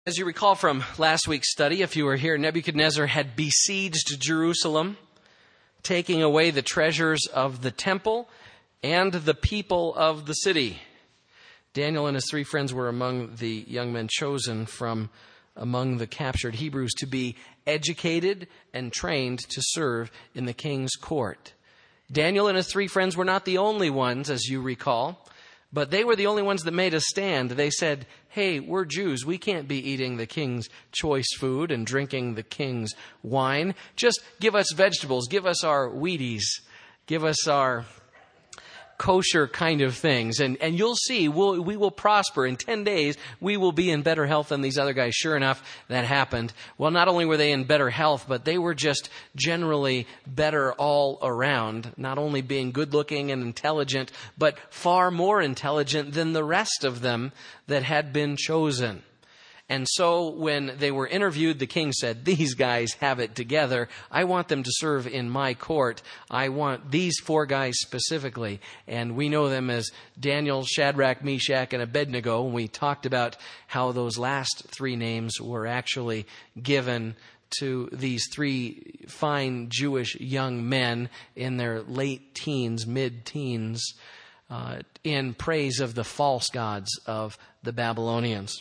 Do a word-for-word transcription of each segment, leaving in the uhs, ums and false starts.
As you recall from last week's study, if you were here, Nebuchadnezzar had besieged Jerusalem, taking away the treasures of the temple and the people of the city. Daniel and his three friends were among the young men chosen from among the captured Hebrews to be educated and trained to serve in the king's court. Daniel and his three friends were not the only ones, as you recall, but they were the only ones that made a stand. They said, hey, we're Jews. We can't be eating the king's choice food and drinking the king's wine. Just give us vegetables. Give us our Wheaties. Give us our kosher kind of things. And, and you'll see, we'll, we will prosper. In ten days, we will be in better health than these other guys. Sure enough, that happened. Well, not only were they in better health, but they were just generally better all around. Not only being good looking and intelligent, but far more intelligent than the rest of them that had been chosen. And so when they were interviewed, the king said, these guys have it together. I want them to serve in my court. I want these four guys specifically. And we know them as Daniel, Shadrach, Meshach, and Abednego. And we talked about how those last three names were actually given to these three fine Jewish young men in their late teens, mid-teens, uh, in praise of the false gods of the Babylonians.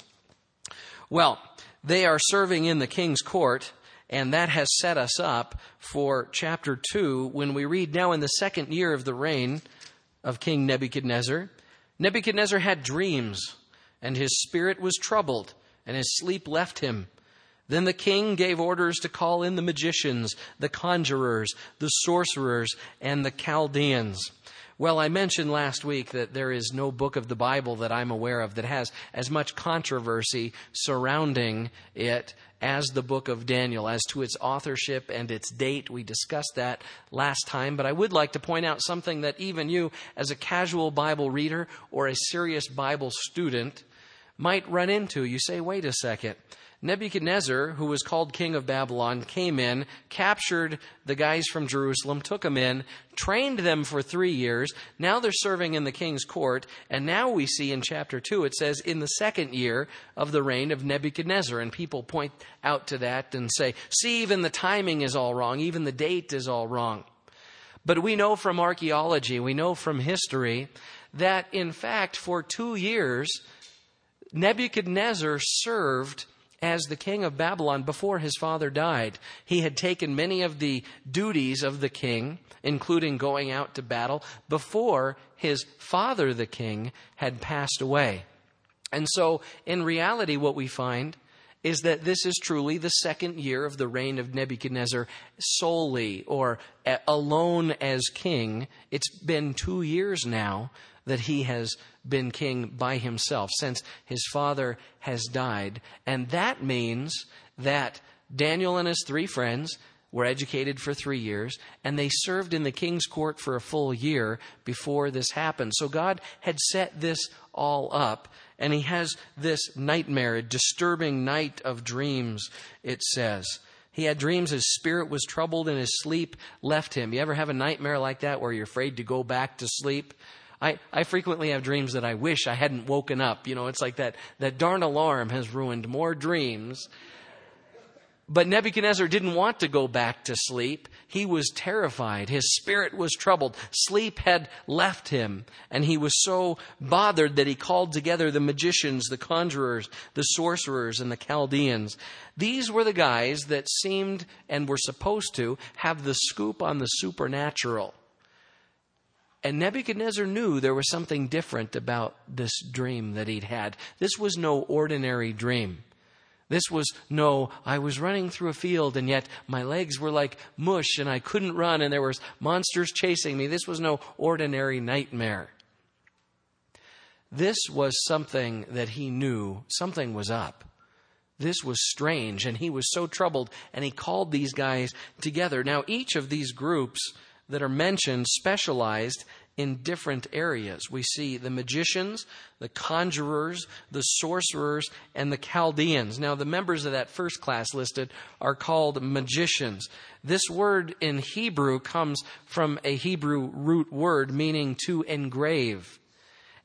Well, they are serving in the king's court, and that has set us up for chapter two when we read, now in the second year of the reign of King Nebuchadnezzar, Nebuchadnezzar had dreams, and his spirit was troubled, and his sleep left him. Then the king gave orders to call in the magicians, the conjurers, the sorcerers, and the Chaldeans. Well, I mentioned last week that there is no book of the Bible that I'm aware of that has as much controversy surrounding it as the book of Daniel, as to its authorship and its date. We discussed that last time, but I would like to point out something that even you, as a casual Bible reader or a serious Bible student, might run into. You say, wait a second. Nebuchadnezzar, who was called king of Babylon, came in, captured the guys from Jerusalem, took them in, trained them for three years. Now they're serving in the king's court. And now we see in chapter two, it says, in the second year of the reign of Nebuchadnezzar. And people point out to that and say, see, even the timing is all wrong. Even the date is all wrong. But we know from archaeology, we know from history, that in fact, for two years, Nebuchadnezzar served as the king of Babylon before his father died. He had taken many of the duties of the king, including going out to battle, before his father, the king, had passed away. And so, in reality, what we find is that this is truly the second year of the reign of Nebuchadnezzar solely, or alone as king. It's been two years now that he has been king by himself since his father has died. And that means that Daniel and his three friends were educated for three years, and they served in the king's court for a full year before this happened. So God had set this all up, and he has this nightmare, a disturbing night of dreams, it says. He had dreams, his spirit was troubled, and his sleep left him. You ever have a nightmare like that where you're afraid to go back to sleep? I, I frequently have dreams that I wish I hadn't woken up. You know, it's like that, that darn alarm has ruined more dreams. But Nebuchadnezzar didn't want to go back to sleep. He was terrified. His spirit was troubled. Sleep had left him. And he was so bothered that he called together the magicians, the conjurers, the sorcerers, and the Chaldeans. These were the guys that seemed and were supposed to have the scoop on the supernatural. And Nebuchadnezzar knew there was something different about this dream that he'd had. This was no ordinary dream. This was no, I was running through a field and yet my legs were like mush and I couldn't run and there was monsters chasing me. This was no ordinary nightmare. This was something that he knew something was up. This was strange, and he was so troubled, and he called these guys together. Now, each of these groups that are mentioned specialized in different areas. We see the magicians, the conjurers, the sorcerers, and the Chaldeans. Now, the members of that first class listed are called magicians. This word in Hebrew comes from a Hebrew root word meaning to engrave.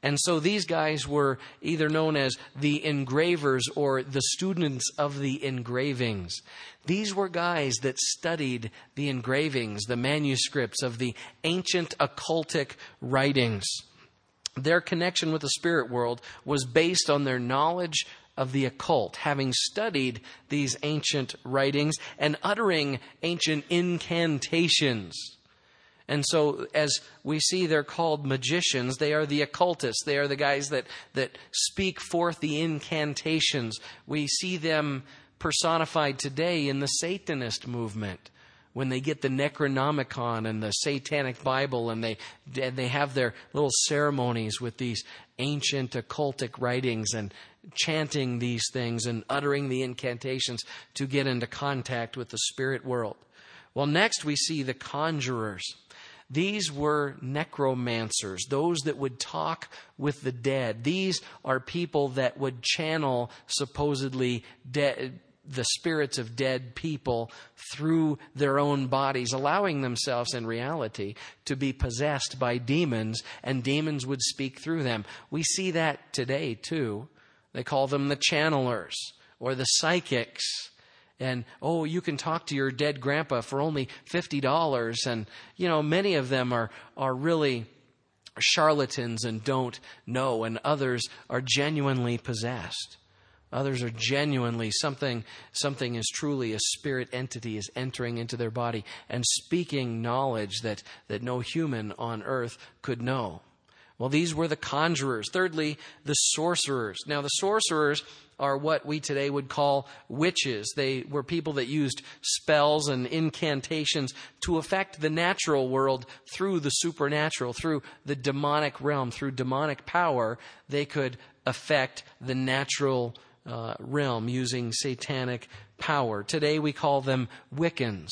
And so these guys were either known as the engravers or the students of the engravings. These were guys that studied the engravings, the manuscripts of the ancient occultic writings. Their connection with the spirit world was based on their knowledge of the occult, having studied these ancient writings and uttering ancient incantations. And so as we see, they're called magicians. They are the occultists. They are the guys that, that speak forth the incantations. We see them personified today in the Satanist movement, when they get the Necronomicon and the Satanic Bible, and they and they have their little ceremonies with these ancient occultic writings and chanting these things and uttering the incantations to get into contact with the spirit world. Well, next we see the conjurers. These were necromancers, those that would talk with the dead. These are people that would channel supposedly dead, the spirits of dead people through their own bodies, allowing themselves in reality to be possessed by demons, and demons would speak through them. We see that today too. They call them the channelers or the psychics. And, oh, you can talk to your dead grandpa for only fifty dollars. And, you know, many of them are, are really charlatans and don't know. And others are genuinely possessed. Others are genuinely something, something is truly a spirit entity is entering into their body and speaking knowledge that, that no human on earth could know. Well, these were the conjurers. Thirdly, the sorcerers. Now, the sorcerers are what we today would call witches. They were people that used spells and incantations to affect the natural world through the supernatural, through the demonic realm, through demonic power. They could affect the natural uh, realm using satanic power. Today we call them Wiccans.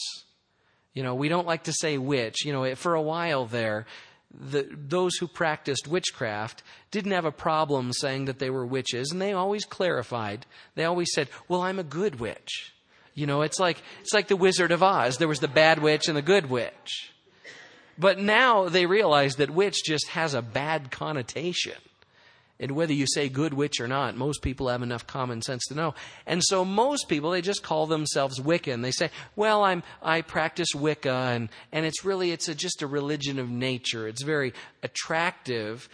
You know, we don't like to say witch. You know, for a while there, The, those who practiced witchcraft didn't have a problem saying that they were witches, and they always clarified. They always said, well, I'm a good witch. You know, it's like it's like the Wizard of Oz. There was the bad witch and the good witch. But now they realize that witch just has a bad connotation. And whether you say good witch or not, most people have enough common sense to know. And so most people, they just call themselves Wiccan. They say, well, I'm, I practice Wicca, and, and it's really, it's a, just a religion of nature. It's very attractive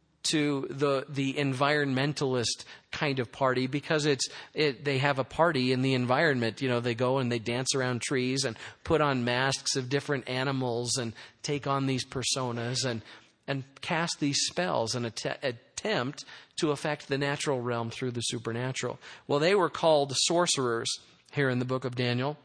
to the, the environmentalist kind of party because it's, it, they have a party in the environment. You know, they go and they dance around trees and put on masks of different animals and take on these personas and, and cast these spells and att- attempt to affect the natural realm through the supernatural. Well, they were called sorcerers here in the book of Daniel.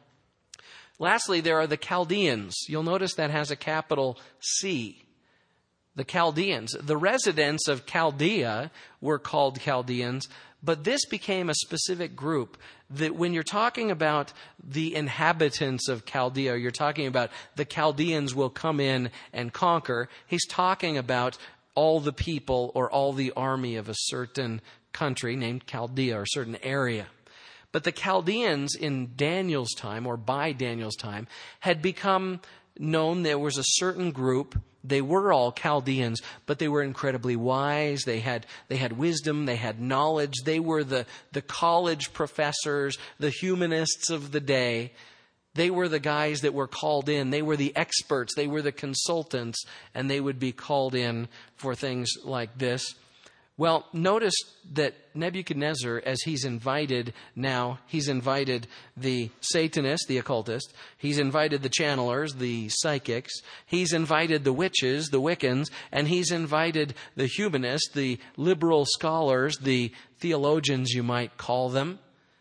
Lastly, there are the Chaldeans. You'll notice that has a capital C. The Chaldeans. The residents of Chaldea were called Chaldeans, but this became a specific group that when you're talking about the inhabitants of Chaldea, you're talking about the Chaldeans will come in and conquer. He's talking about all the people or all the army of a certain country named Chaldea or a certain area. But the Chaldeans in Daniel's time, or by Daniel's time, had become known. There was a certain group. They were all Chaldeans, but they were incredibly wise. They had they had wisdom. They had knowledge. They were the, the college professors, the humanists of the day. They were the guys that were called in. They were the experts. They were the consultants, and they would be called in for things like this. Well, notice that Nebuchadnezzar, as he's invited now, he's invited the Satanists, the occultists. He's invited the channelers, the psychics. He's invited the witches, the Wiccans. And he's invited the humanists, the liberal scholars, the theologians, you might call them.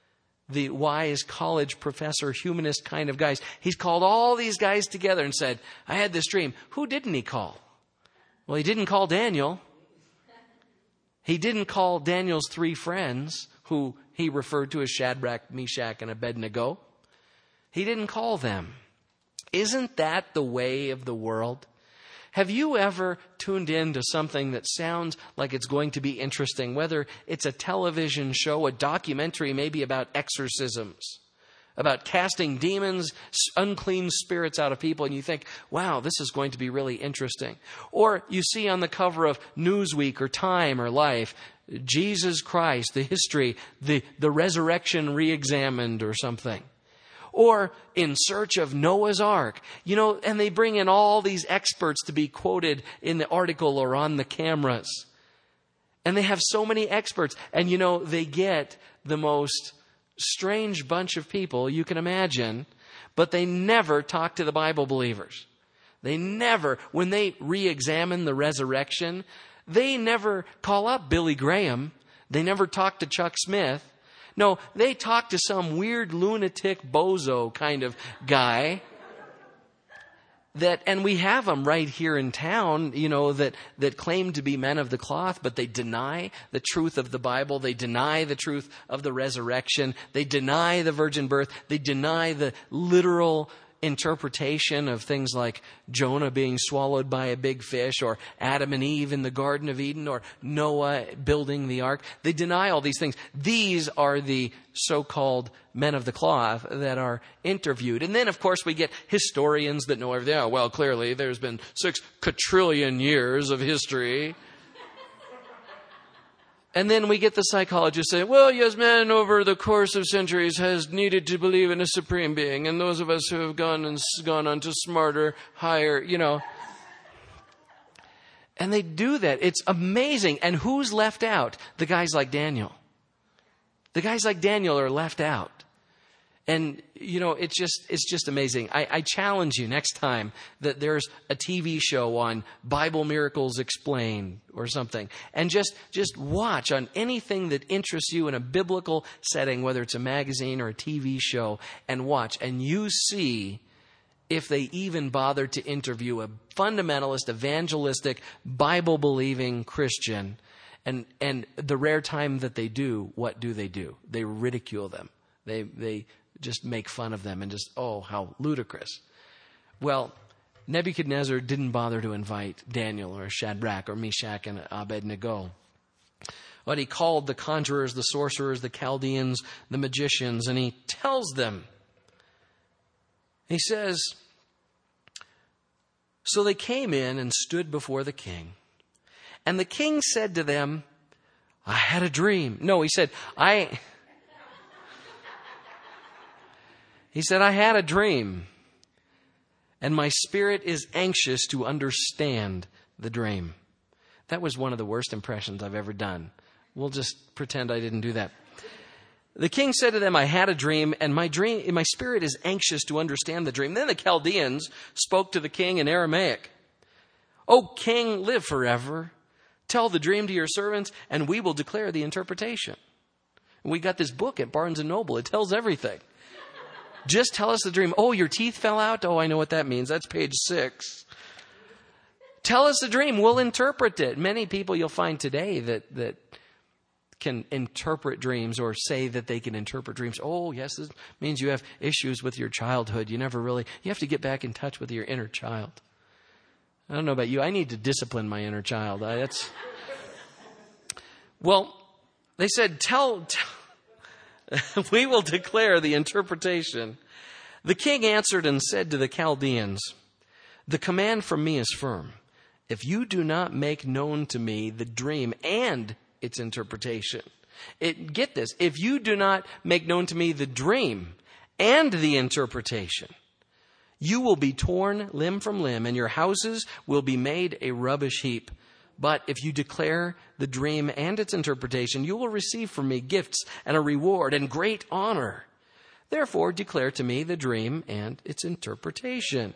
The wise college professor, humanist kind of guys. He's called all these guys together and said, I had this dream. Who didn't he call? Well, he didn't call Daniel. He didn't call Daniel's three friends, who he referred to as Shadrach, Meshach, and Abednego. He didn't call them. Isn't that the way of the world? Have you ever tuned in to something that sounds like it's going to be interesting, whether it's a television show, a documentary maybe about exorcisms, about casting demons, unclean spirits out of people, and you think, wow, this is going to be really interesting. Or you see on the cover of Newsweek or Time or Life, Jesus Christ, the history, the, the resurrection re-examined or something. Or In Search of Noah's Ark. You know, and they bring in all these experts to be quoted in the article or on the cameras. And they have so many experts. And you know, they get the most strange bunch of people you can imagine, but they never talk to the Bible believers. They never, when they re-examine the resurrection, they never call up Billy Graham. They never talk to Chuck Smith. No, they talk to some weird lunatic bozo kind of guy. That, and we have them right here in town, you know, that, that claim to be men of the cloth, but they deny the truth of the Bible. They deny the truth of the resurrection. They deny the virgin birth. They deny the literal interpretation of things like Jonah being swallowed by a big fish, or Adam and Eve in the Garden of Eden, or Noah building the ark. They deny all these things. These are the so-called men of the cloth that are interviewed. And then, of course, we get historians that know everything. Oh, well, clearly there's been six quadrillion years of history. And then we get the psychologists saying, well, yes, man over the course of centuries has needed to believe in a supreme being. And those of us who have gone and gone on to smarter, higher, you know. And they do that. It's amazing. And who's left out? The guys like Daniel. The guys like Daniel are left out. And, you know, it's just it's just amazing. I, I challenge you next time that there's a T V show on Bible Miracles Explained or something. And just, just watch on anything that interests you in a biblical setting, whether it's a magazine or a T V show, and watch. And you see if they even bother to interview a fundamentalist, evangelistic, Bible-believing Christian. And, and the rare time that they do, what do they do? They ridicule them. They they just make fun of them and just, oh, how ludicrous. Well, Nebuchadnezzar didn't bother to invite Daniel or Shadrach or Meshach and Abednego. But he called the conjurers, the sorcerers, the Chaldeans, the magicians, and he tells them, he says, so they came in and stood before the king. And the king said to them, I had a dream. No, he said, I... He said, I had a dream, and my spirit is anxious to understand the dream. That was one of the worst impressions I've ever done. We'll just pretend I didn't do that. The king said to them, I had a dream, and my dream, my spirit is anxious to understand the dream. Then the Chaldeans spoke to the king in Aramaic. O king, live forever. Tell the dream to your servants, and we will declare the interpretation. We got this book at Barnes and Noble. It tells everything. Just tell us the dream. Oh, your teeth fell out? Oh, I know what that means. That's page six. Tell us the dream. We'll interpret it. Many people you'll find today that, that can interpret dreams or say that they can interpret dreams. Oh, yes, this means you have issues with your childhood. You never really, you have to get back in touch with your inner child. I don't know about you. I need to discipline my inner child. I, that's Well, they said, tell... tell we will declare the interpretation. The king answered and said to the Chaldeans, the command from me is firm. If you do not make known to me the dream and its interpretation. It, get this. If you do not make known to me the dream and the interpretation, you will be torn limb from limb, and your houses will be made a rubbish heap. But if you declare the dream and its interpretation, you will receive from me gifts and a reward and great honor. Therefore, declare to me the dream and its interpretation.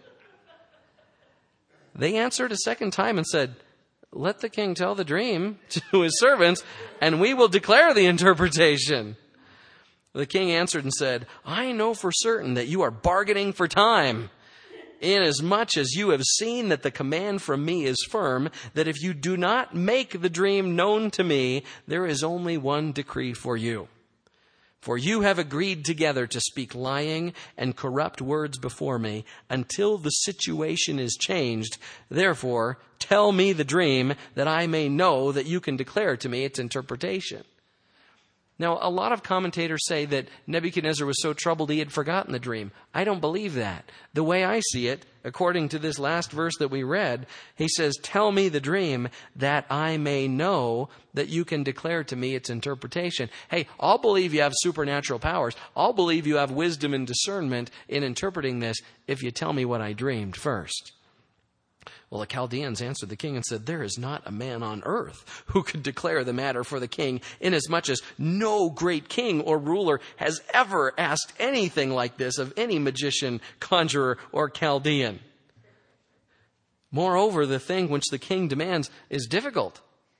They answered a second time and said, let the king tell the dream to his servants, and we will declare the interpretation. The king answered and said, I know for certain that you are bargaining for time, inasmuch as you have seen that the command from me is firm, that if you do not make the dream known to me, there is only one decree for you. For you have agreed together to speak lying and corrupt words before me until the situation is changed. Therefore, tell me the dream that I may know that you can declare to me its interpretation. Now, a lot of commentators say that Nebuchadnezzar was so troubled he had forgotten the dream. I don't believe that. The way I see it, according to this last verse that we read, he says, tell me the dream that I may know that you can declare to me its interpretation. Hey, I'll believe you have supernatural powers. I'll believe you have wisdom and discernment in interpreting this if you tell me what I dreamed first. Well, the Chaldeans answered the king and said, there is not a man on earth who could declare the matter for the king, inasmuch as no great king or ruler has ever asked anything like this of any magician, conjurer, or Chaldean. Moreover, the thing which the king demands is difficult.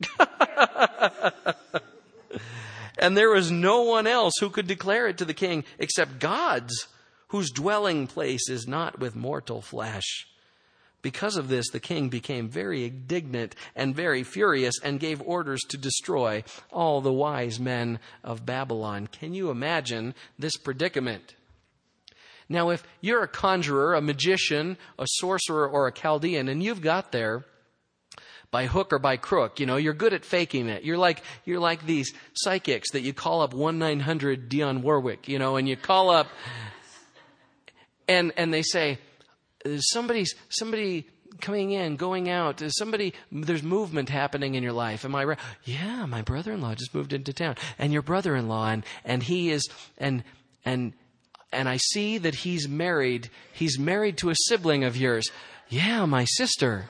And there is no one else who could declare it to the king except God's, whose dwelling place is not with mortal flesh. Because of this, the king became very indignant and very furious and gave orders to destroy all the wise men of Babylon. Can you imagine this predicament? Now, if you're a conjurer, a magician, a sorcerer, or a Chaldean, and you've got there by hook or by crook, you know, you're good at faking it. You're like, you're like these psychics that you call up one nine hundred Dionne Warwick, you know, and you call up and, and they say, Somebody's, somebody coming in, going out, somebody, there's movement happening in your life. Am I right? Yeah, my brother-in-law just moved into town. And your brother-in-law, and, and he is, and, and, and I see that he's married. He's married to a sibling of yours. Yeah, my sister.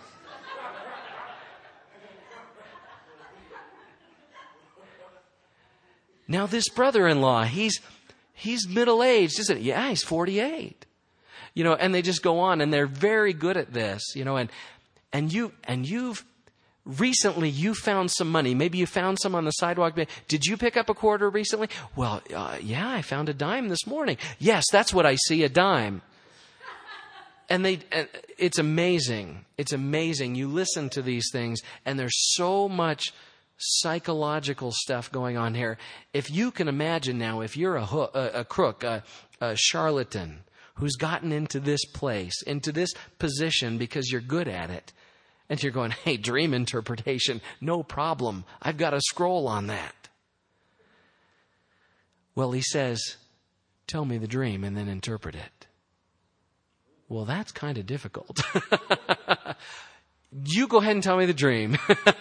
Now this brother-in-law, he's, he's middle-aged, isn't he? Yeah, he's forty-eight. You know, and they just go on, and they're very good at this, you know, and, and you, and you've, recently you found some money. Maybe you found some on the sidewalk. Did you pick up a quarter recently? Well, uh, yeah, I found a dime this morning. Yes, that's what I see, a dime. And they, and it's amazing. It's amazing. You listen to these things, and there's so much psychological stuff going on here. If you can imagine now, if you're a, ho- a, a crook, a, a charlatan, who's gotten into this place, into this position because you're good at it. And you're going, hey, dream interpretation, no problem. I've got a scroll on that. Well, he says, tell me the dream and then interpret it. Well, that's kind of difficult. You go ahead and tell me the dream.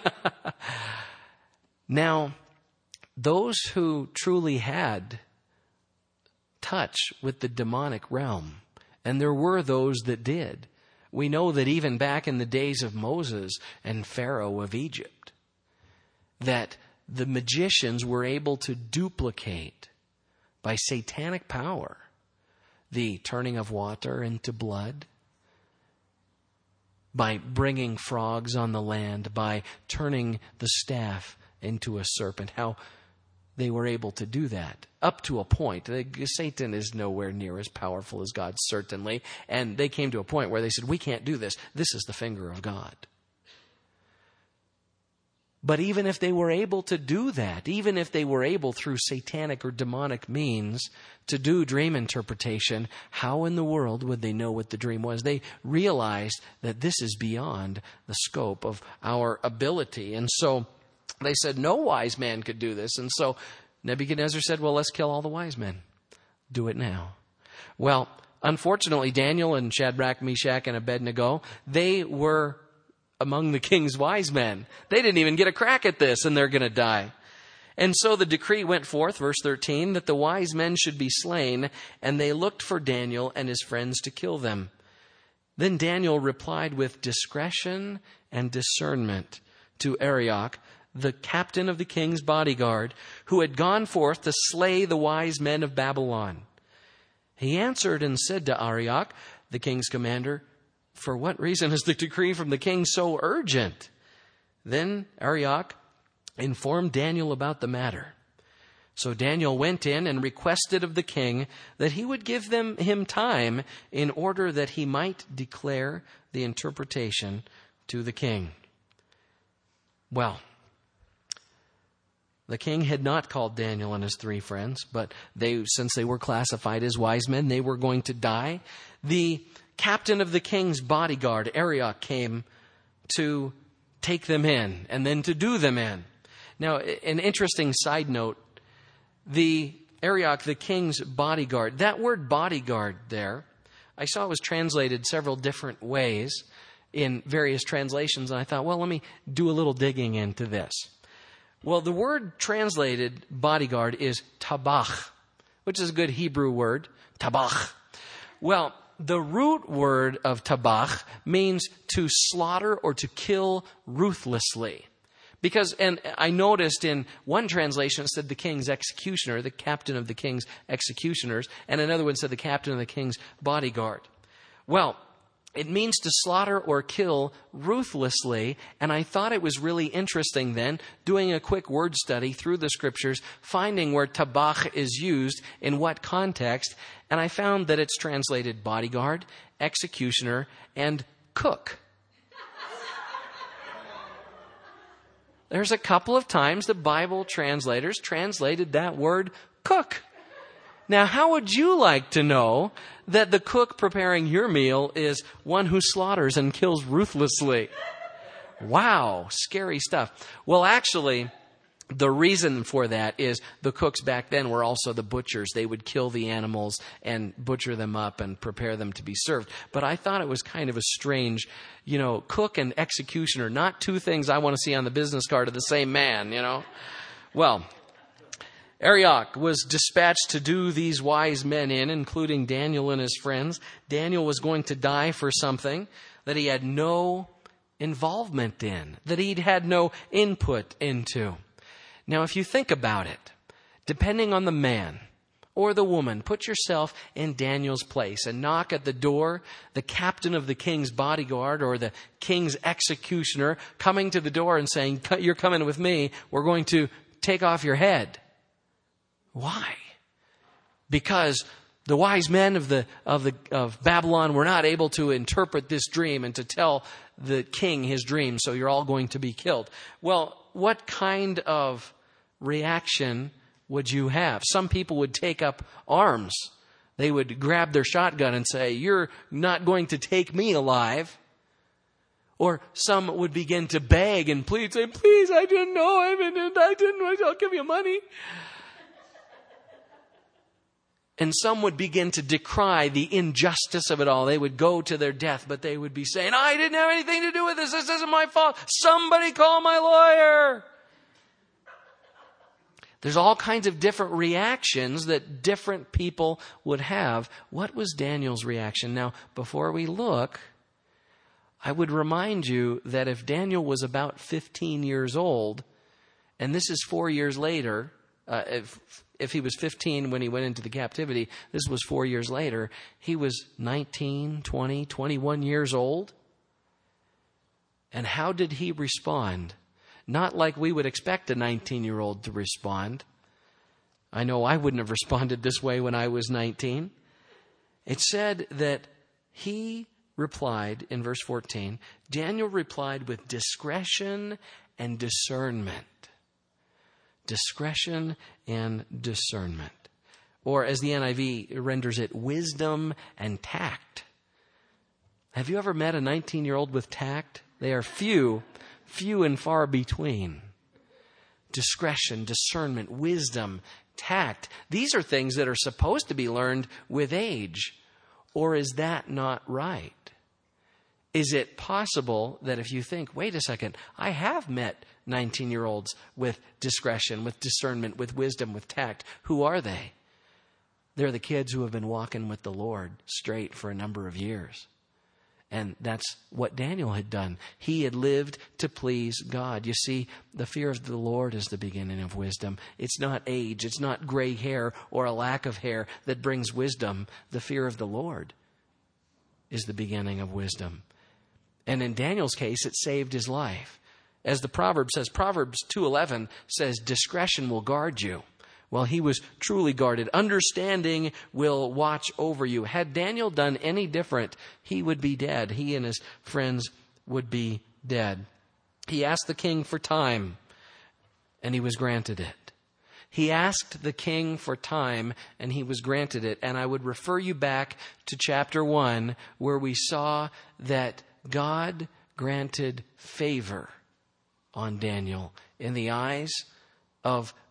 Now, those who truly had touch with the demonic realm, and there were those that did. We know that even back in the days of Moses and Pharaoh of Egypt, that the magicians were able to duplicate by satanic power the turning of water into blood, by bringing frogs on the land, by turning the staff into a serpent. How they were able to do that. Up to a point. Satan is nowhere near as powerful as God, certainly. And they came to a point where they said, we can't do this. This is the finger of God. But even if they were able to do that, even if they were able through satanic or demonic means to do dream interpretation, how in the world would they know what the dream was? They realized that this is beyond the scope of our ability. And so they said no wise man could do this. And so Nebuchadnezzar said, well, let's kill all the wise men. Do it now. Well, unfortunately, Daniel and Shadrach, Meshach, and Abednego, they were among the king's wise men. They didn't even get a crack at this, and they're going to die. And so the decree went forth, verse thirteen, that the wise men should be slain, and they looked for Daniel and his friends to kill them. Then Daniel replied with discretion and discernment to Arioch, the captain of the king's bodyguard, who had gone forth to slay the wise men of Babylon. He answered and said to Arioch, the king's commander, for what reason is the decree from the king so urgent? Then Arioch informed Daniel about the matter. So Daniel went in and requested of the king that he would give them him time in order that he might declare the interpretation to the king. Well, the king had not called Daniel and his three friends, but they, since they were classified as wise men, they were going to die. The captain of the king's bodyguard, Arioch, came to take them in and then to do them in. Now, an interesting side note, The Arioch, the king's bodyguard. That word bodyguard there, I saw it was translated several different ways in various translations, and I thought, well, let me do a little digging into this. Well, the word translated bodyguard is tabach, which is a good Hebrew word, tabach. Well, the root word of tabach means to slaughter or to kill ruthlessly. Because, and I noticed in one translation it said the king's executioner, the captain of the king's executioners, and another one said the captain of the king's bodyguard. Well, it means to slaughter or kill ruthlessly, and I thought it was really interesting then, doing a quick word study through the scriptures, finding where tabach is used, in what context, and I found that it's translated bodyguard, executioner, and cook. There's a couple of times the Bible translators translated that word cook. Now, how would you like to know that the cook preparing your meal is one who slaughters and kills ruthlessly? Wow, scary stuff. Well, actually, the reason for that is the cooks back then were also the butchers. They would kill the animals and butcher them up and prepare them to be served. But I thought it was kind of a strange, you know, cook and executioner, not two things I want to see on the business card of the same man, you know. Well, Arioch was dispatched to do these wise men in, including Daniel and his friends. Daniel was going to die for something that he had no involvement in, that he'd had no input into. Now, if you think about it, depending on the man or the woman, put yourself in Daniel's place and knock at the door, the captain of the king's bodyguard or the king's executioner coming to the door and saying, "You're coming with me, we're going to take off your head." Why? Because the wise men of the of the of Babylon were not able to interpret this dream and to tell the king his dream, so you're all going to be killed. Well, what kind of reaction would you have? Some people would take up arms. They would grab their shotgun and say, "You're not going to take me alive." Or some would begin to beg and plead, say, "Please, I didn't know. I didn't. I didn't. I'll give you money." And some would begin to decry the injustice of it all. They would go to their death, but they would be saying, "I didn't have anything to do with this. This isn't my fault. Somebody call my lawyer." There's all kinds of different reactions that different people would have. What was Daniel's reaction? Now, before we look, I would remind you that if Daniel was about fifteen years old, and this is four years later, uh, if If he was fifteen when he went into the captivity, this was four years later, he was nineteen, twenty, twenty-one years old. And how did he respond? Not like we would expect a nineteen-year-old to respond. I know I wouldn't have responded this way when I was nineteen. It said that he replied, in verse fourteen, Daniel replied with discretion and discernment. Discretion and discernment. Or as the N I V renders it, wisdom and tact. Have you ever met a nineteen-year-old with tact? They are few, few and far between. Discretion, discernment, wisdom, tact. These are things that are supposed to be learned with age. Or is that not right? Is it possible that if you think, wait a second, I have met nineteen-year-olds with discretion, with discernment, with wisdom, with tact. Who are they? They're the kids who have been walking with the Lord straight for a number of years. And that's what Daniel had done. He had lived to please God. You see, the fear of the Lord is the beginning of wisdom. It's not age. It's not gray hair or a lack of hair that brings wisdom. The fear of the Lord is the beginning of wisdom. And in Daniel's case, it saved his life. As the proverb says, Proverbs two eleven says, discretion will guard you. Well, he was truly guarded. Understanding will watch over you. Had Daniel done any different, he would be dead. He and his friends would be dead. He asked the king for time, and he was granted it. He asked the king for time, and he was granted it. And I would refer you back to chapter one, where we saw that God granted favor on Daniel in the eyes of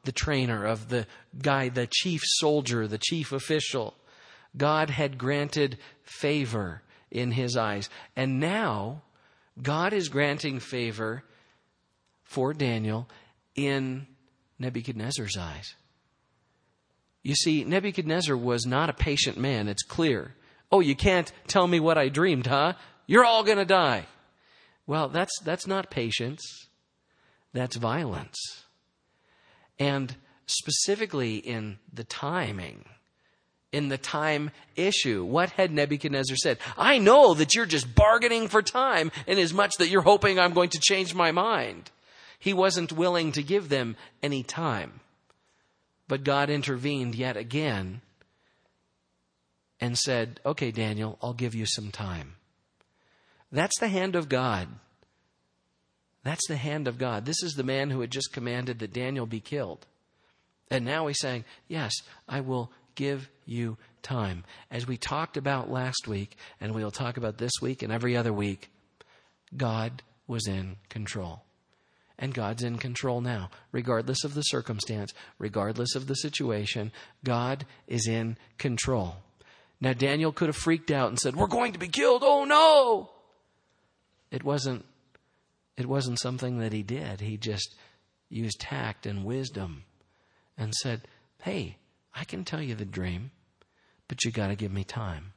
the trainer, of the guy, the chief soldier, the chief official. God had granted favor in his eyes. And now God is granting favor for Daniel in Nebuchadnezzar's eyes. You see, Nebuchadnezzar was not a patient man. It's clear. Oh, you can't tell me what I dreamed, huh? You're all going to die. Well, that's that's not patience. That's violence. And specifically in the timing, in the time issue, what had Nebuchadnezzar said? I know that you're just bargaining for time in as much that you're hoping I'm going to change my mind. He wasn't willing to give them any time. But God intervened yet again and said, okay, Daniel, I'll give you some time. That's the hand of God. That's the hand of God. This is the man who had just commanded that Daniel be killed. And now he's saying, yes, I will give you time. As we talked about last week, and we'll talk about this week and every other week, God was in control. And God's in control now, regardless of the circumstance, regardless of the situation. God is in control. Now, Daniel could have freaked out and said, we're going to be killed. Oh, no. It wasn't, it wasn't something that he did. He just used tact and wisdom and said, hey, I can tell you the dream, but you got to give me time.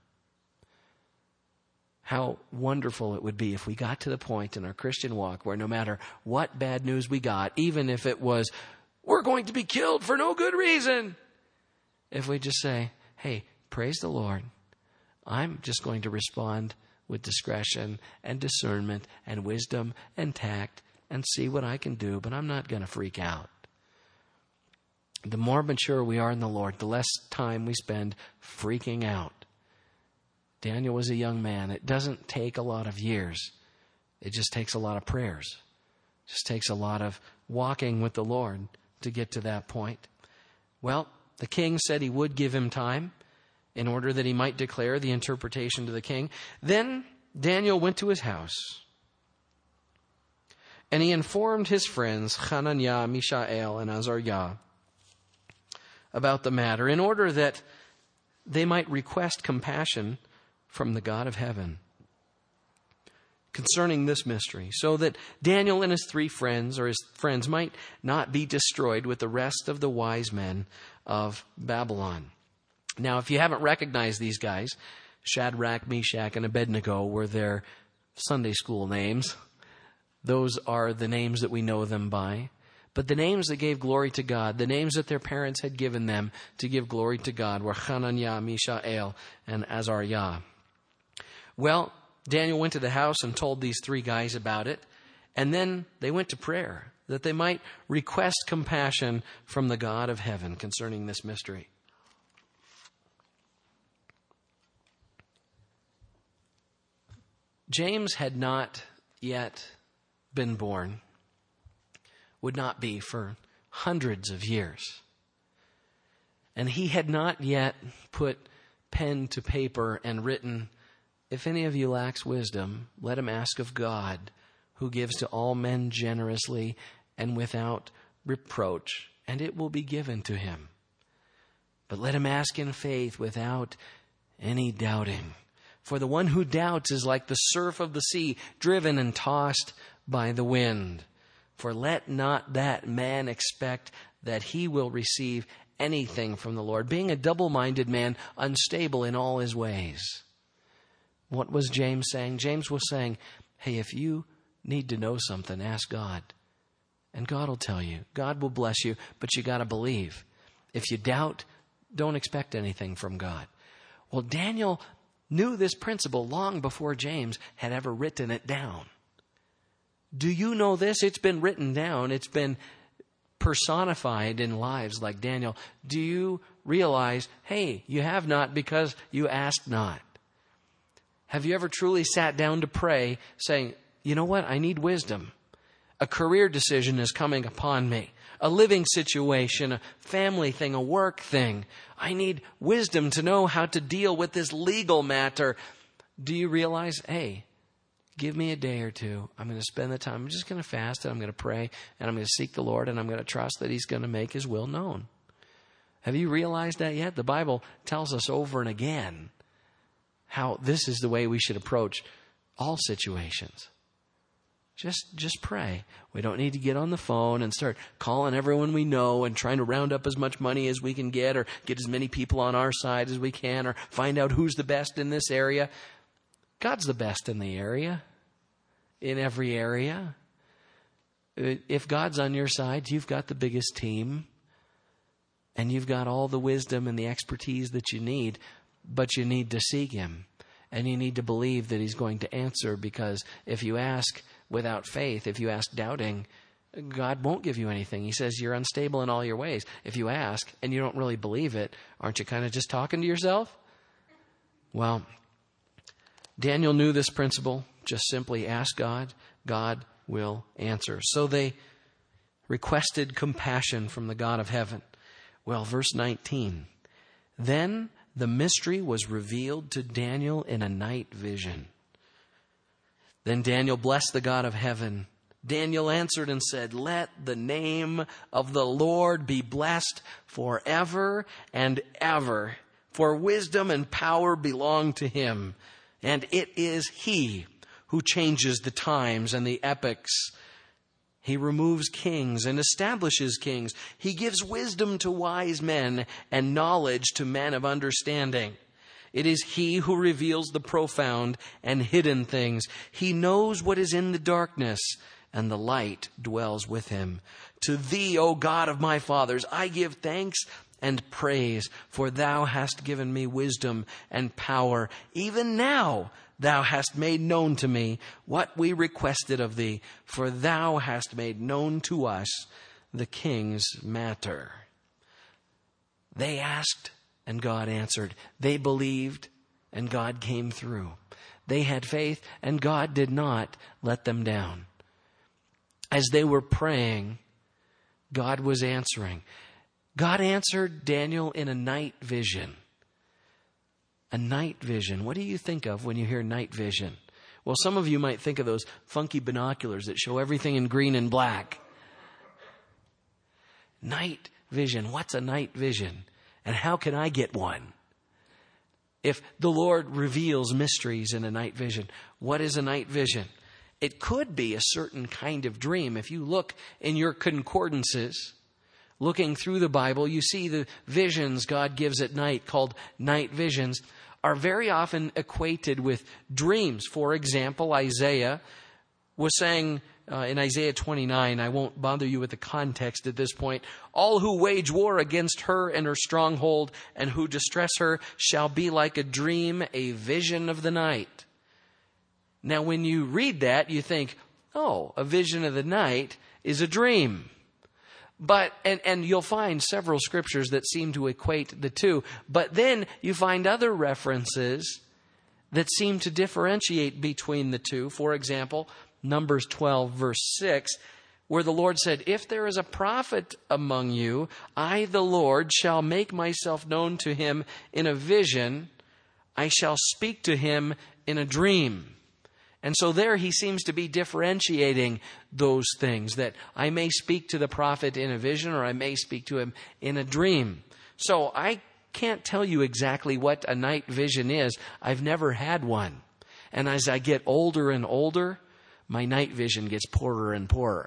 How wonderful it would be if we got to the point in our Christian walk where no matter what bad news we got, even if it was, we're going to be killed for no good reason, if we just say, hey, praise the Lord, I'm just going to respond with discretion and discernment and wisdom and tact and see what I can do, but I'm not going to freak out. The more mature we are in the Lord, the less time we spend freaking out. Daniel was a young man. It doesn't take a lot of years. It just takes a lot of prayers. It just takes a lot of walking with the Lord to get to that point. Well, the king said he would give him time in order that he might declare the interpretation to the king. Then Daniel went to his house, and he informed his friends, Hananiah, Mishael, and Azariah, about the matter in order that they might request compassion from the God of heaven concerning this mystery, so that Daniel and his three friends, or his friends, might not be destroyed with the rest of the wise men of Babylon. Now, if you haven't recognized these guys, Shadrach, Meshach, and Abednego were their Sunday school names. Those are the names that we know them by. But the names that gave glory to God, the names that their parents had given them to give glory to God, were Hananiah, Mishael, and Azariah. Well, Daniel went to the house and told these three guys about it. And then they went to prayer that they might request compassion from the God of heaven concerning this mystery. James had not yet been born, would not be for hundreds of years. And he had not yet put pen to paper and written, if any of you lacks wisdom, let him ask of God, who gives to all men generously and without reproach, and it will be given to him. But let him ask in faith without any doubting. For the one who doubts is like the surf of the sea, driven and tossed by the wind. For let not that man expect that he will receive anything from the Lord, being a double-minded man, unstable in all his ways. What was James saying? James was saying, hey, if you need to know something, ask God. And God will tell you. God will bless you, but you got to believe. If you doubt, don't expect anything from God. Well, Daniel knew this principle long before James had ever written it down. Do you know this? It's been written down. It's been personified in lives like Daniel. Do you realize, hey, you have not because you asked not? Have you ever truly sat down to pray saying, you know what? I need wisdom. A career decision is coming upon me. A living situation, a family thing, a work thing. I need wisdom to know how to deal with this legal matter. Do you realize, hey, give me a day or two. I'm going to spend the time. I'm just going to fast and I'm going to pray and I'm going to seek the Lord and I'm going to trust that he's going to make his will known. Have you realized that yet? The Bible tells us over and again how this is the way we should approach all situations. Just, just pray. We don't need to get on the phone and start calling everyone we know and trying to round up as much money as we can get or get as many people on our side as we can or find out who's the best in this area. God's the best in the area, in every area. If God's on your side, you've got the biggest team and you've got all the wisdom and the expertise that you need, but you need to seek him and you need to believe that he's going to answer, because if you ask without faith, if you ask doubting, God won't give you anything. He says you're unstable in all your ways. If you ask and you don't really believe it, aren't you kind of just talking to yourself? Well, Daniel knew this principle. Just simply ask God. God will answer. So they requested compassion from the God of heaven. Well, verse nineteen. Then the mystery was revealed to Daniel in a night vision. Then Daniel blessed the God of heaven. Daniel answered and said, let the name of the Lord be blessed forever and ever. For wisdom and power belong to him. And it is he who changes the times and the epochs. He removes kings and establishes kings. He gives wisdom to wise men and knowledge to men of understanding. It is he who reveals the profound and hidden things. He knows what is in the darkness, and the light dwells with him. To thee, O God of my fathers, I give thanks and praise, for thou hast given me wisdom and power. Even now thou hast made known to me what we requested of thee, for thou hast made known to us the king's matter. They asked, and God answered. They believed, and God came through. They had faith, and God did not let them down. As they were praying, God was answering. God answered Daniel in a night vision. A night vision. What do you think of when you hear night vision? Well, some of you might think of those funky binoculars that show everything in green and black. Night vision. What's a night vision? And how can I get one? If the Lord reveals mysteries in a night vision, what is a night vision? It could be a certain kind of dream. If you look in your concordances, looking through the Bible, you see the visions God gives at night, called night visions, are very often equated with dreams. For example, Isaiah was saying uh, in Isaiah twenty-nine, I won't bother you with the context at this point, all who wage war against her and her stronghold and who distress her shall be like a dream, a vision of the night. Now, when you read that, you think, oh, a vision of the night is a dream. But, and, and you'll find several scriptures that seem to equate the two. But then you find other references that seem to differentiate between the two. For example, Numbers twelve, verse six, where the Lord said, if there is a prophet among you, I, the Lord, shall make myself known to him in a vision. I shall speak to him in a dream. And so there he seems to be differentiating those things, that I may speak to the prophet in a vision or I may speak to him in a dream. So I can't tell you exactly what a night vision is. I've never had one. And as I get older and older, my night vision gets poorer and poorer.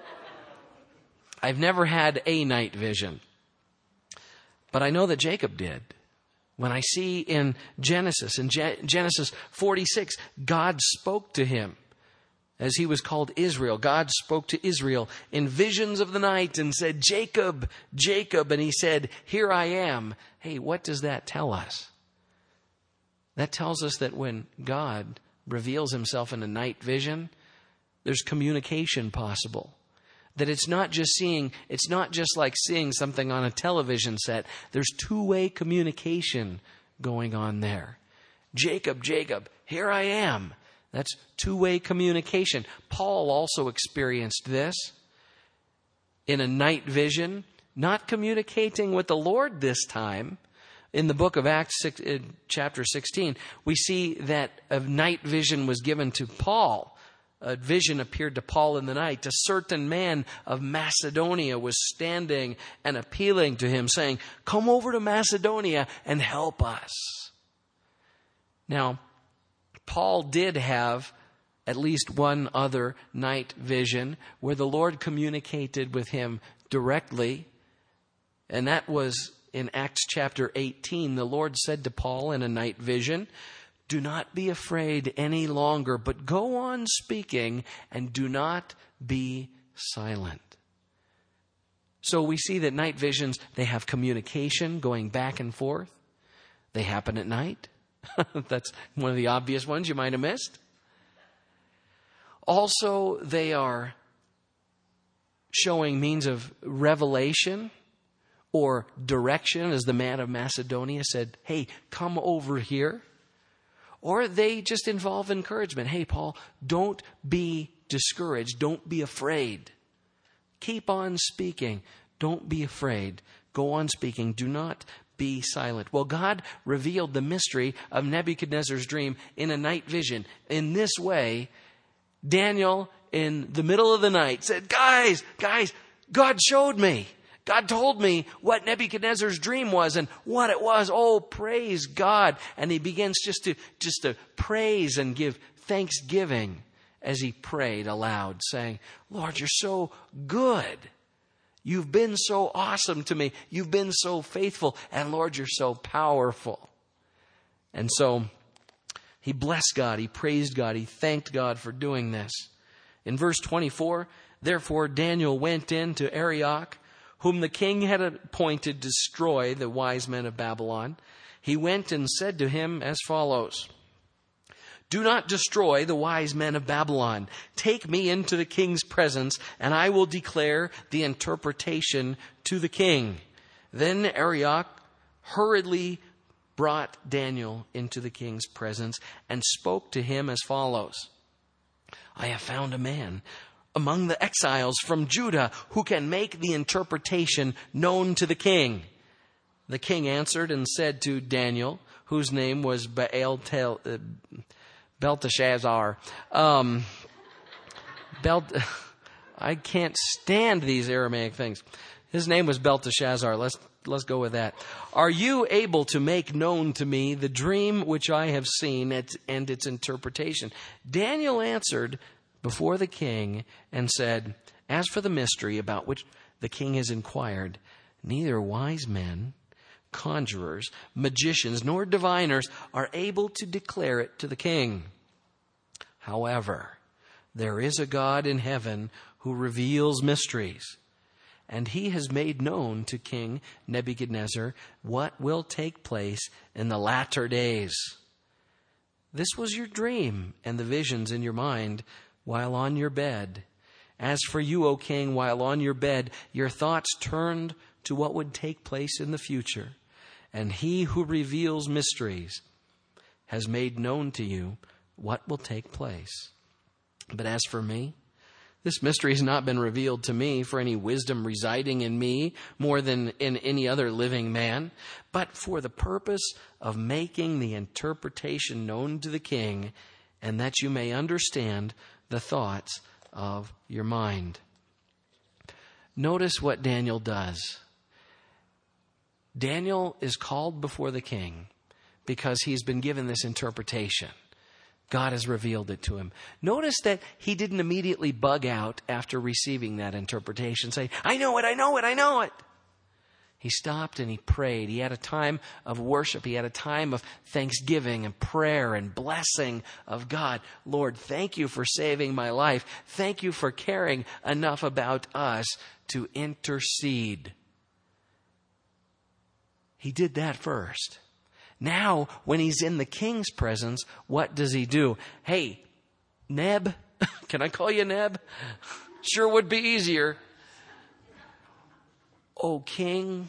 I've never had a night vision. But I know that Jacob did. When I see in Genesis, in Genesis forty-six, God spoke to him as he was called Israel. God spoke to Israel in visions of the night and said, Jacob, Jacob. And he said, here I am. Hey, what does that tell us? That tells us that when God reveals himself in a night vision, there's communication possible. That it's not just seeing, it's not just like seeing something on a television set. There's two-way communication going on there. Jacob, Jacob, here I am. That's two-way communication. Paul also experienced this in a night vision, not communicating with the Lord this time, In the book of Acts, six, uh, chapter sixteen, we see that a night vision was given to Paul. A vision appeared to Paul in the night. A certain man of Macedonia was standing and appealing to him, saying, "Come over to Macedonia and help us." Now, Paul did have at least one other night vision where the Lord communicated with him directly, and that was in Acts chapter eighteen. The Lord said to Paul in a night vision, "Do not be afraid any longer, but go on speaking and do not be silent." So we see that night visions, they have communication going back and forth. They happen at night. That's one of the obvious ones you might have missed. Also, they are showing means of revelation or direction, as the man of Macedonia said, "Hey, come over here." Or they just involve encouragement. "Hey, Paul, don't be discouraged. Don't be afraid. Keep on speaking. Don't be afraid. Go on speaking. Do not be silent." Well, God revealed the mystery of Nebuchadnezzar's dream in a night vision. In this way, Daniel, in the middle of the night, said, guys, guys, God showed me. God told me what Nebuchadnezzar's dream was and what it was. Oh, praise God. And he begins just to, just to praise and give thanksgiving as he prayed aloud, saying, "Lord, you're so good. You've been so awesome to me. You've been so faithful. And Lord, you're so powerful." And so he blessed God. He praised God. He thanked God for doing this. In verse twenty-four, "Therefore Daniel went in to Arioch, whom the king had appointed to destroy the wise men of Babylon. He went and said to him as follows, 'Do not destroy the wise men of Babylon. Take me into the king's presence, and I will declare the interpretation to the king.' Then Arioch hurriedly brought Daniel into the king's presence and spoke to him as follows, 'I have found a man among the exiles from Judah who can make the interpretation known to the king.' The king answered and said to Daniel, whose name was Baal Tel, uh, Belteshazzar. Um, Belt, I can't stand these Aramaic things. His name was Belteshazzar. Let's let's go with that. 'Are you able to make known to me the dream which I have seen and its interpretation?' Daniel answered before the king and said, 'As for the mystery about which the king has inquired, neither wise men, conjurers, magicians, nor diviners are able to declare it to the king. However, there is a God in heaven who reveals mysteries, and he has made known to King Nebuchadnezzar what will take place in the latter days. This was your dream and the visions in your mind while on your bed. As for you, O king, while on your bed, your thoughts turned to what would take place in the future. And he who reveals mysteries has made known to you what will take place. But as for me, this mystery has not been revealed to me for any wisdom residing in me more than in any other living man, but for the purpose of making the interpretation known to the king, and that you may understand the thoughts of your mind.'" Notice what Daniel does. Daniel is called before the king because he's been given this interpretation. God has revealed it to him. Notice that he didn't immediately bug out after receiving that interpretation, saying, "I know it, I know it, I know it." He stopped and he prayed. He had a time of worship. He had a time of thanksgiving and prayer and blessing of God. "Lord, thank you for saving my life. Thank you for caring enough about us to intercede." He did that first. Now, when he's in the king's presence, what does he do? "Hey, Neb," can I call you Neb? Sure would be easier. "O king,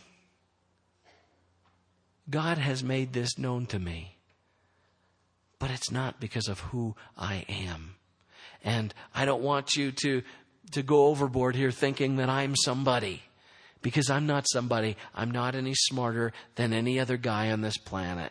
God has made this known to me, but it's not because of who I am. And I don't want you to, to go overboard here thinking that I'm somebody, Because I'm not somebody, I'm not any smarter than any other guy on this planet.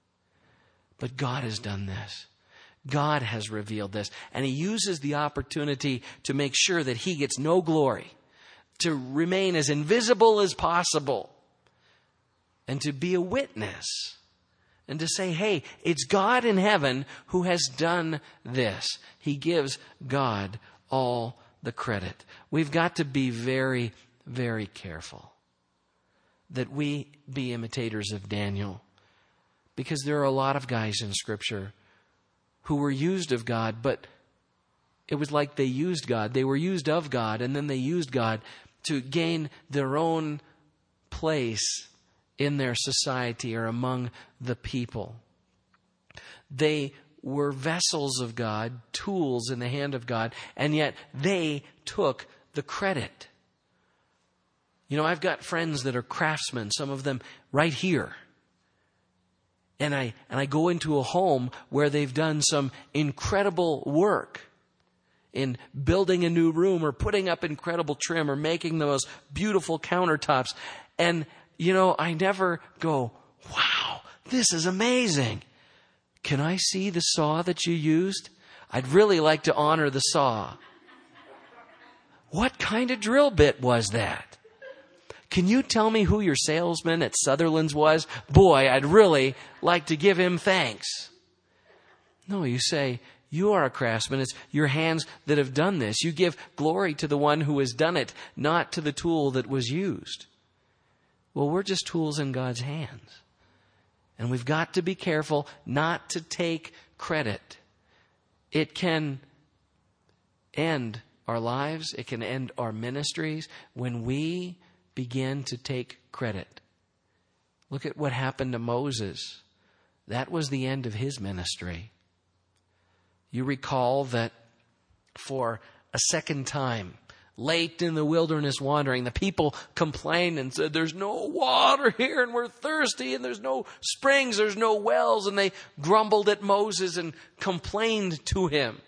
But God has done this. God has revealed this. And He uses the opportunity to make sure that He gets no glory, to remain as invisible as possible, and to be a witness, and to say, hey, it's God in heaven who has done this. He gives God all the credit. We've got to be very, very careful that we be imitators of Daniel, because there are a lot of guys in Scripture who were used of God, but it was like they used God. They were used of God, and then they used God to gain their own place in their society or among the people. They were vessels of God, tools in the hand of God, and yet they took the credit. You know, I've got friends that are craftsmen, some of them right here. And I and I go into a home where they've done some incredible work in building a new room or putting up incredible trim or making the most beautiful countertops. And, you know, I never go, wow, this is amazing. Can I see the saw that you used? I'd really like to honor the saw. What kind of drill bit was that? Can you tell me who your salesman at Sutherland's was? Boy, I'd really like to give him thanks. No, you say, you are a craftsman. It's your hands that have done this. You give glory to the one who has done it, not to the tool that was used. Well, we're just tools in God's hands. And we've got to be careful not to take credit. It can end our lives. It can end our ministries when we begin to take credit. Look at what happened to Moses. That was the end of his ministry. You recall that for a second time, late in the wilderness wandering, the people complained and said, there's no water here and we're thirsty and there's no springs, there's no wells. And they grumbled at Moses and complained to him.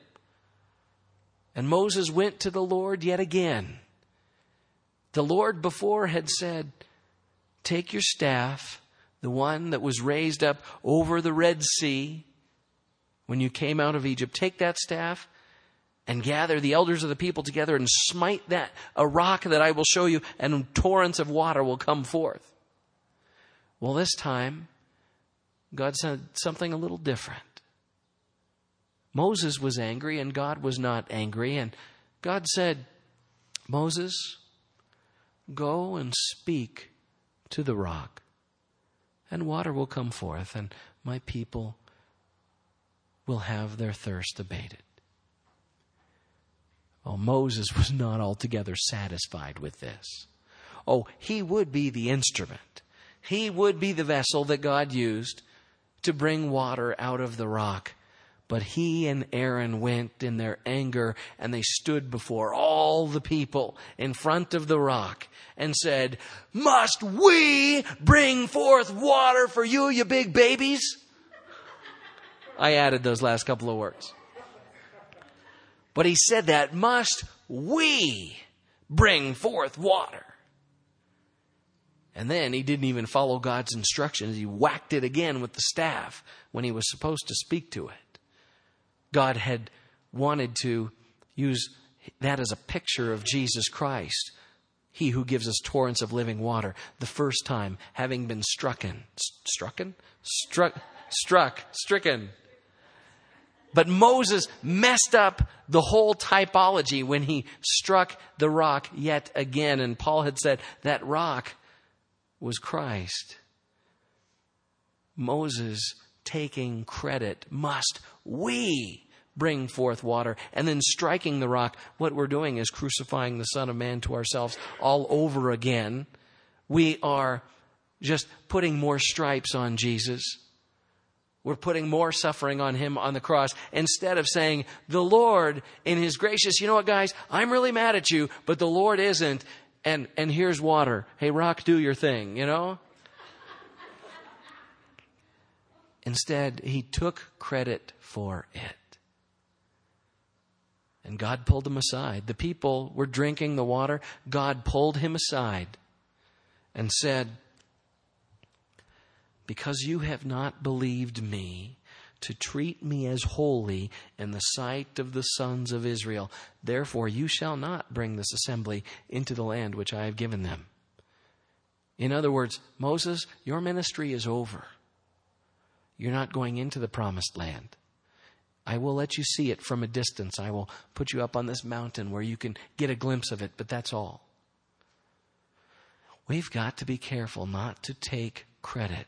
And Moses went to the Lord yet again. The Lord before had said, take your staff, the one that was raised up over the Red Sea when you came out of Egypt, take that staff and gather the elders of the people together and smite that a rock that I will show you, and torrents of water will come forth. Well, this time, God said something a little different. Moses was angry and God was not angry. And God said, Moses, go and speak to the rock, and water will come forth, and my people will have their thirst abated. Oh, Moses was not altogether satisfied with this. Oh, he would be the instrument. He would be the vessel that God used to bring water out of the rock. But he and Aaron went in their anger, and they stood before all the people in front of the rock and said, must we bring forth water for you, you big babies? I added those last couple of words. But he said that, must we bring forth water? And then he didn't even follow God's instructions. He whacked it again with the staff when he was supposed to speak to it. God had wanted to use that as a picture of Jesus Christ, he who gives us torrents of living water, the first time having been strucken. Strucken? Struck, struck, stricken. But Moses messed up the whole typology when he struck the rock yet again. And Paul had said that rock was Christ. Moses taking credit. Must we bring forth water? And then striking the rock. What we're doing is crucifying the Son of Man to ourselves all over again. We are just putting more stripes on Jesus. We're putting more suffering on him on the cross instead of saying, the Lord in his gracious, you know what, guys, I'm really mad at you, but the Lord isn't. And, and here's water. Hey, rock, do your thing, you know? Instead, he took credit for it. And God pulled him aside. The people were drinking the water. God pulled him aside and said, because you have not believed me to treat me as holy in the sight of the sons of Israel, therefore you shall not bring this assembly into the land which I have given them. In other words, Moses, your ministry is over. You're not going into the promised land. I will let you see it from a distance. I will put you up on this mountain where you can get a glimpse of it, but that's all. We've got to be careful not to take credit.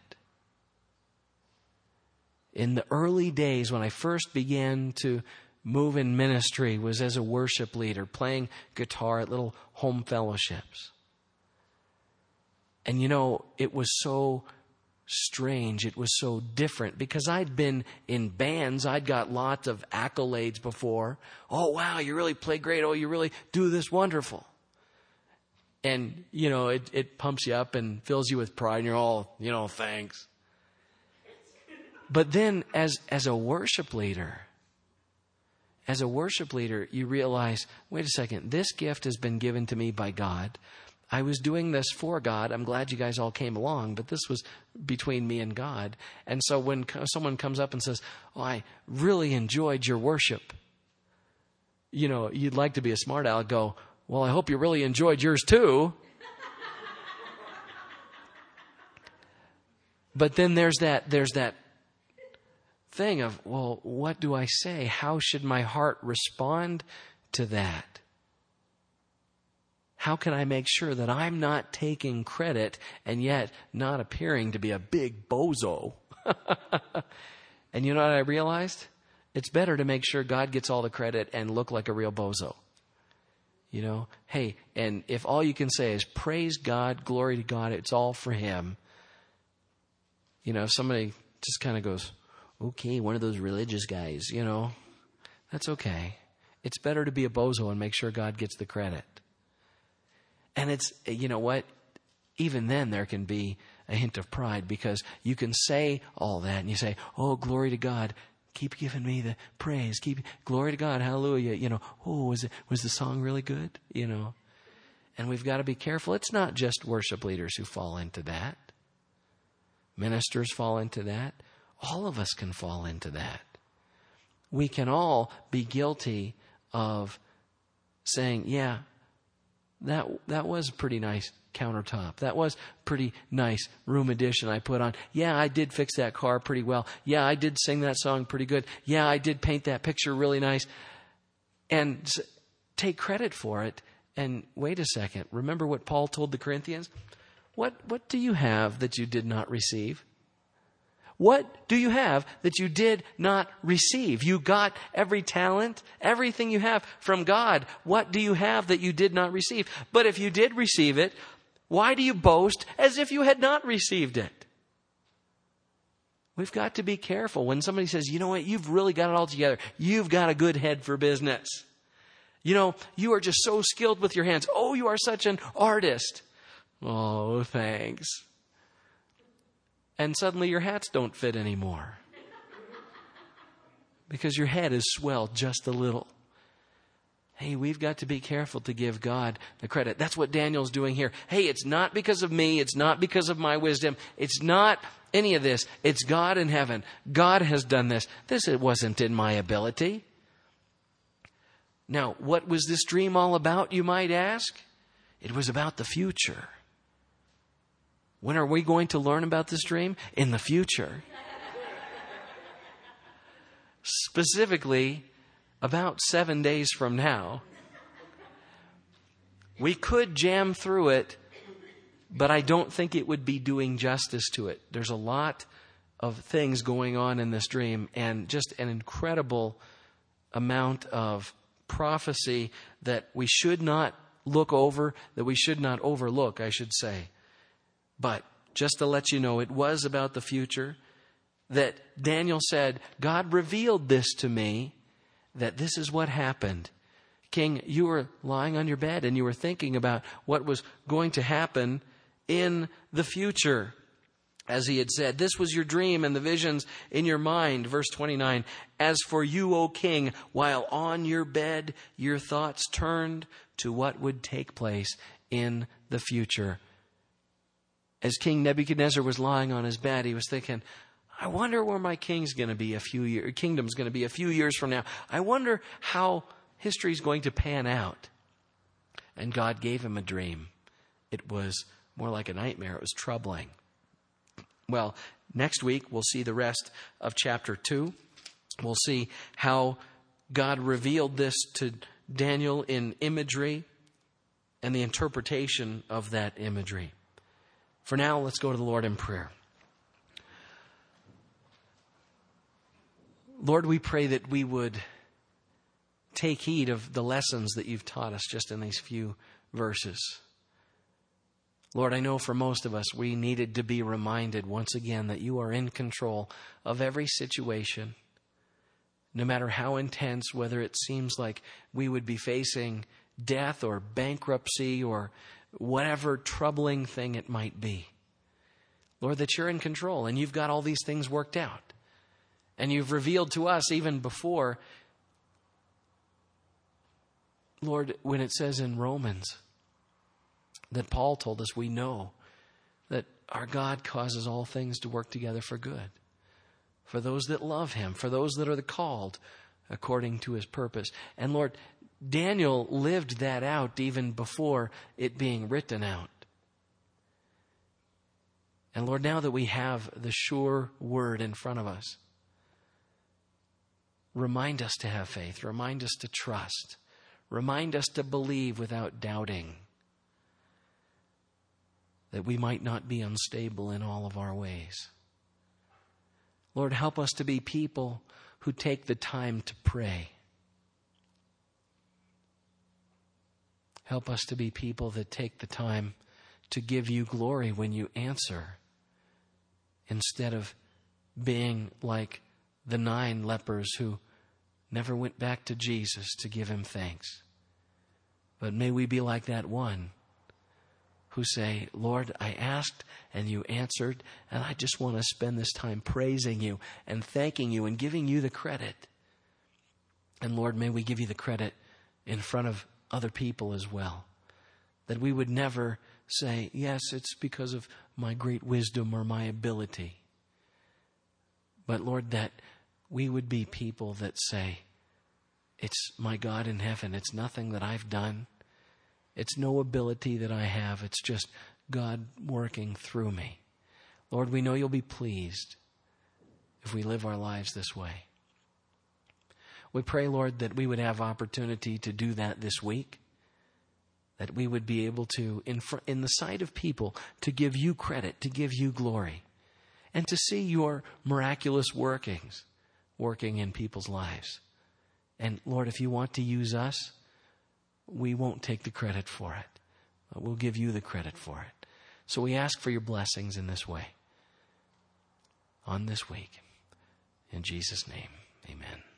In the early days when I first began to move in ministry was as a worship leader, playing guitar at little home fellowships. And you know, it was so strange. It was so different because I'd been in bands. I'd got lots of accolades before. Oh, wow, you really play great. Oh, you really do this wonderful. And, you know, it, it pumps you up and fills you with pride and you're all, you know, thanks. But then as, as a worship leader, as a worship leader, you realize, wait a second, this gift has been given to me by God. I was doing this for God. I'm glad you guys all came along, but this was between me and God. And so when someone comes up and says, oh, I really enjoyed your worship, you know, you'd like to be a smart aleck, go, well, I hope you really enjoyed yours too. But then there's that, there's that thing of, well, what do I say? How should my heart respond to that? How can I make sure that I'm not taking credit and yet not appearing to be a big bozo? And you know what I realized? It's better to make sure God gets all the credit and look like a real bozo. You know, hey, and if all you can say is praise God, glory to God, it's all for Him. You know, if somebody just kind of goes, okay, one of those religious guys, you know, that's okay. It's better to be a bozo and make sure God gets the credit. And it's, you know what, even then there can be a hint of pride because you can say all that and you say, oh, glory to God, keep giving me the praise, keep, glory to God, hallelujah, you know, oh, was it, was the song really good, you know? And we've got to be careful. It's not just worship leaders who fall into that. Ministers fall into that. All of us can fall into that. We can all be guilty of saying, yeah, that that was a pretty nice countertop. That was pretty nice room addition I put on. Yeah, I did fix that car pretty well. Yeah, I did sing that song pretty good. Yeah, I did paint that picture really nice. And take credit for it. And wait a second. Remember what Paul told the Corinthians? What what do you have that you did not receive? What do you have that you did not receive? You got every talent, everything you have from God. What do you have that you did not receive? But if you did receive it, why do you boast as if you had not received it? We've got to be careful when somebody says, you know what, you've really got it all together. You've got a good head for business. You know, you are just so skilled with your hands. Oh, you are such an artist. Oh, thanks. And suddenly your hats don't fit anymore because your head is swelled just a little. Hey, we've got to be careful to give God the credit. That's what Daniel's doing here. Hey, it's not because of me. It's not because of my wisdom. It's not any of this. It's God in heaven. God has done this. This it wasn't in my ability. Now, what was this dream all about, you might ask? It was about the future. When are we going to learn about this dream? In the future. Specifically, about seven days from now. We could jam through it, but I don't think it would be doing justice to it. There's a lot of things going on in this dream and just an incredible amount of prophecy that we should not look over, that we should not overlook, I should say. But just to let you know, it was about the future that Daniel said, God revealed this to me, that this is what happened. King, you were lying on your bed and you were thinking about what was going to happen in the future. As he had said, this was your dream and the visions in your mind. Verse twenty-nine, as for you, O king, while on your bed, your thoughts turned to what would take place in the future. As King Nebuchadnezzar was lying on his bed, he was thinking, I wonder where my king's going to be a few years, kingdom's going to be a few years from now. I wonder how history's going to pan out. And God gave him a dream. It was more like a nightmare. It was troubling. Well, next week we'll see the rest of chapter two. We'll see how God revealed this to Daniel in imagery and the interpretation of that imagery. For now, let's go to the Lord in prayer. Lord, we pray that we would take heed of the lessons that you've taught us just in these few verses. Lord, I know for most of us, we needed to be reminded once again that you are in control of every situation. No matter how intense, whether it seems like we would be facing death or bankruptcy or whatever troubling thing it might be. Lord, that you're in control and you've got all these things worked out. And you've revealed to us even before, Lord, when it says in Romans that Paul told us, we know that our God causes all things to work together for good. For those that love him, for those that are the called according to his purpose. And Lord, Daniel lived that out even before it being written out. And Lord, now that we have the sure word in front of us, remind us to have faith. Remind us to trust. Remind us to believe without doubting, that we might not be unstable in all of our ways. Lord, help us to be people who take the time to pray. Help us to be people that take the time to give you glory when you answer, instead of being like the nine lepers who never went back to Jesus to give him thanks. But may we be like that one who say, Lord, I asked and you answered, and I just want to spend this time praising you and thanking you and giving you the credit. And Lord, may we give you the credit in front of other people as well. That we would never say, yes, it's because of my great wisdom or my ability. But Lord, that we would be people that say, it's my God in heaven. It's nothing that I've done. It's no ability that I have. It's just God working through me. Lord, we know you'll be pleased if we live our lives this way. We pray, Lord, that we would have opportunity to do that this week. That we would be able to, in, fr- in the sight of people, to give you credit, to give you glory. And to see your miraculous workings, working in people's lives. And Lord, if you want to use us, we won't take the credit for it. But we'll give you the credit for it. So we ask for your blessings in this way. On this week. In Jesus' name, amen.